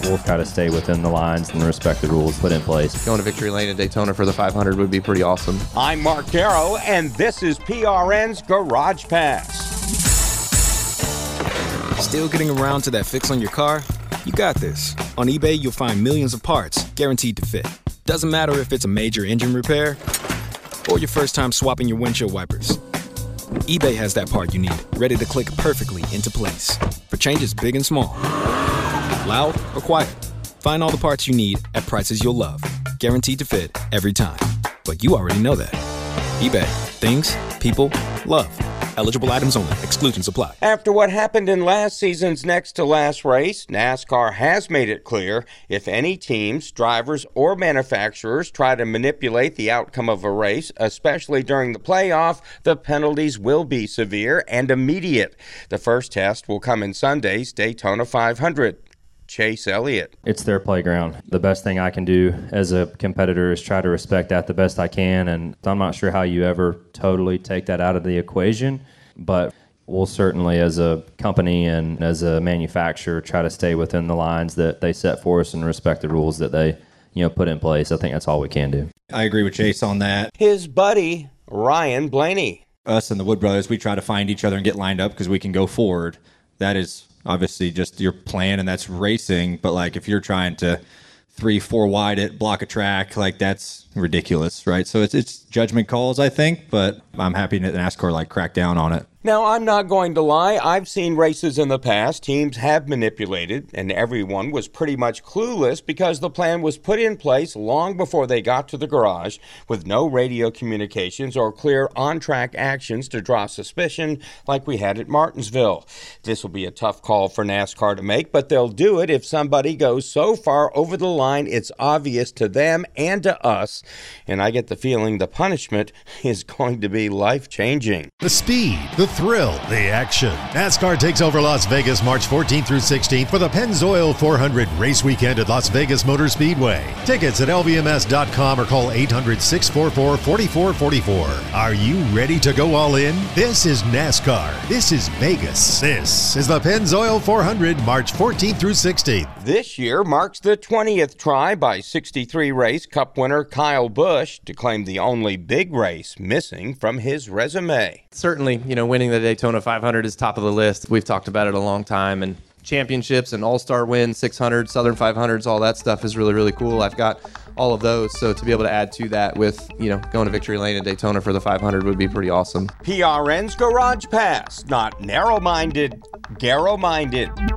we'll try to stay within the lines and respect the rules put in place. Going to Victory Lane in Daytona for the 500 would be pretty awesome. I'm Mark Darrow, and this is PRN's Garage Pass. Still getting around to that fix on your car? You got this. On eBay, you'll find millions of parts guaranteed to fit. Doesn't matter if it's a major engine repair or your first time swapping your windshield wipers. eBay has that part you need, ready to click perfectly into place for changes big and small. Loud or quiet, find all the parts you need at prices you'll love. Guaranteed to fit every time. But you already know that. eBay. Things, people, love. Eligible items only. Exclusions apply. After what happened in last season's next to last race, NASCAR has made it clear if any teams, drivers, or manufacturers try to manipulate the outcome of a race, especially during the playoff, the penalties will be severe and immediate. The first test will come in Sunday's Daytona 500. Chase Elliott. It's their playground. The best thing I can do as a competitor is try to respect that the best I can, and I'm not sure how you ever totally take that out of the equation, but we'll certainly, as a company and as a manufacturer, try to stay within the lines that they set for us and respect the rules that they put in place. I think that's all we can do. I agree with Chase on that. His buddy, Ryan Blaney. Us and the Wood Brothers, we try to find each other and get lined up because we can go forward. That is obviously just your plan, and that's racing. But like if you're trying to 3-4 wide it, block a track, like that's ridiculous, right? So it's judgment calls, I think, but I'm happy that NASCAR crack down on it. Now, I'm not going to lie. I've seen races in the past teams have manipulated, and everyone was pretty much clueless because the plan was put in place long before they got to the garage with no radio communications or clear on-track actions to draw suspicion like we had at Martinsville. This will be a tough call for NASCAR to make, but they'll do it if somebody goes so far over the line it's obvious to them and to us, and I get the feeling the punishment is going to be life-changing. The speed, the thrill, the action. NASCAR takes over Las Vegas March 14th through 16th for the Pennzoil 400 race weekend at Las Vegas Motor Speedway. Tickets at lvms.com or call 800-644-4444. Are you ready to go all in? This is NASCAR. This is Vegas. This is the Pennzoil 400 March 14th through 16th. This year marks the 20th try by 63 race Cup winner Kyle Busch to claim the only big race missing from his resume. Certainly, winning the Daytona 500 is top of the list. We've talked about it a long time, and championships and all-star wins, 600, Southern 500s, all that stuff is really, really cool. I've got all of those, so to be able to add to that with, going to Victory Lane in Daytona for the 500 would be pretty awesome. PRN's Garage Pass, not narrow-minded, Garrow-minded.